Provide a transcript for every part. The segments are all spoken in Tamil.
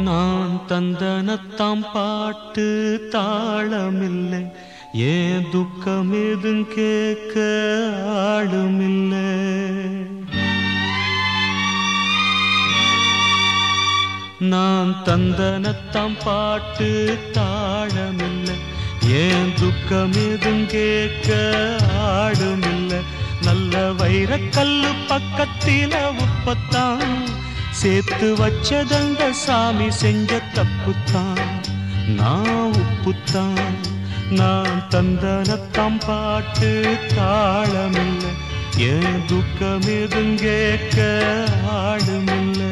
நான் தந்தனத்தாம் பாட்டு தாளமில்லை, ஏன் துக்கம் எதும் கேட்க ஆளுமில்லை. நான் தந்தனத்தாம் பாட்டு தாளமில்லை, ஏன் துக்கம் எதும் கேட்க ஆளுமில்லை. நல்ல வைரக்கல்லு பக்கத்தில உப்பத்தான் சேர்த்து வச்சதங்க சாமி செஞ்ச தப்புத்தான். நான் உப்புத்தான், நான் தந்தனத்தாம் பாட்டு தாளமில்லை, ஏன் துக்கம் எதும் கேட்க ஆளுமில்லை.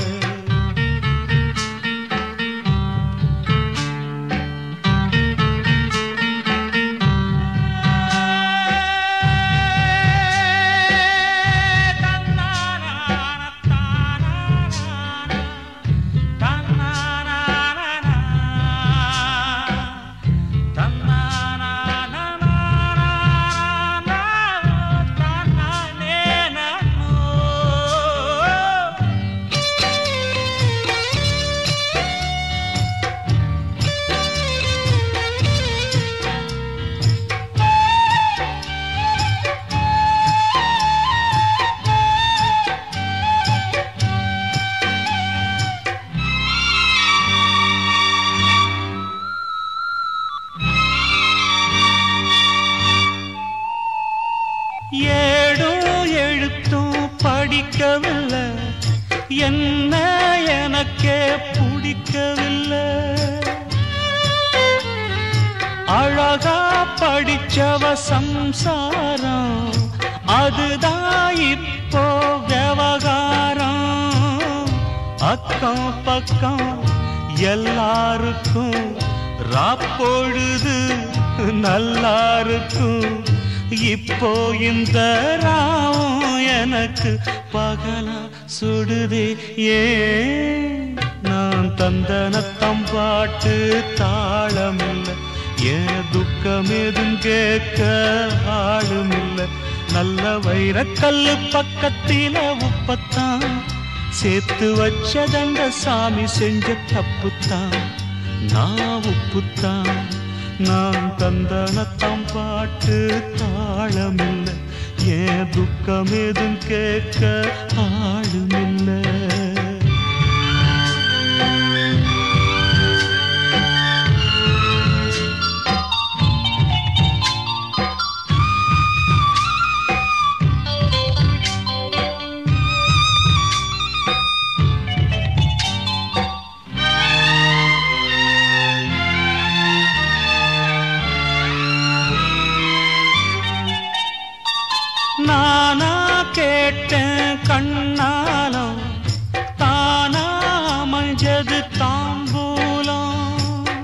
ஏடும் எழுத்தும் படிக்கவில்லை, என்ன எனக்கே பிடிக்கவில்லை. அழகா படிச்சவ சம்சாரம், அதுதான் இப்போ விவகாரம். அக்கம் பக்கம் எல்லாருக்கும் ராப்பொழுது நல்லாருக்கும். இப்போ இந்த ராவும் எனக்கு பகலா சுடுதே. ஏன் நான் தந்தனத்தாம் பாட்டு தாளமில்லை, ஏன் துக்கம் எதும் கேட்க ஆளுமில்லை. நல்ல வைரக்கல்லு பக்கத்தில உப்பத்தான் சேர்த்து வச்சதங்க சாமி செஞ்ச தப்புத்தான். நான் உப்புத்தான், நான் தந்தனத்தாம் பாட்டு தாளமில்லை, ஏன் துக்கம் எதும் கேட்க ஆளுமில்லை. நானா கேட்டேன் கண்ணாலம், தானா அமைஞ்சது தாம்பூலம்.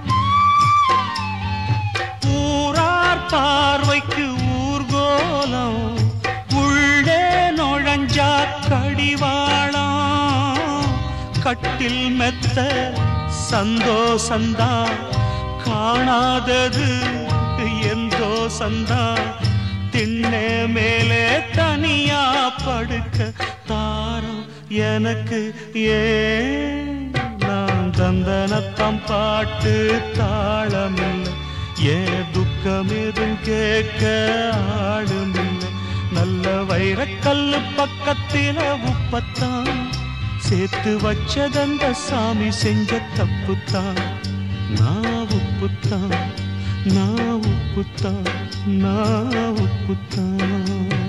ஊரார் பார்வைக்கு ஊர்கோலம், உள்ளே நுழைஞ்சா கடிவாளம். கட்டில் மெத்த சந்தோஷந்தா, காணாதது எந்தோ சந்தா. திண்ணே மேலே தனியா படுக்க தாரம் எனக்கு. ஏன் நான் தந்தனத்தாம் பாட்டு தாளமில்லை, ஏன் துக்கம் எதும் கேட்க ஆளுமில்லை. நல்ல வைரக்கல்லு பக்கத்தில உப்பத்தான் சேர்த்து வச்சதந்த சாமி செஞ்ச தப்புத்தான். நான் உப்புத்தான், நான் உப்புத்தான், நான் உப்புத்தான்.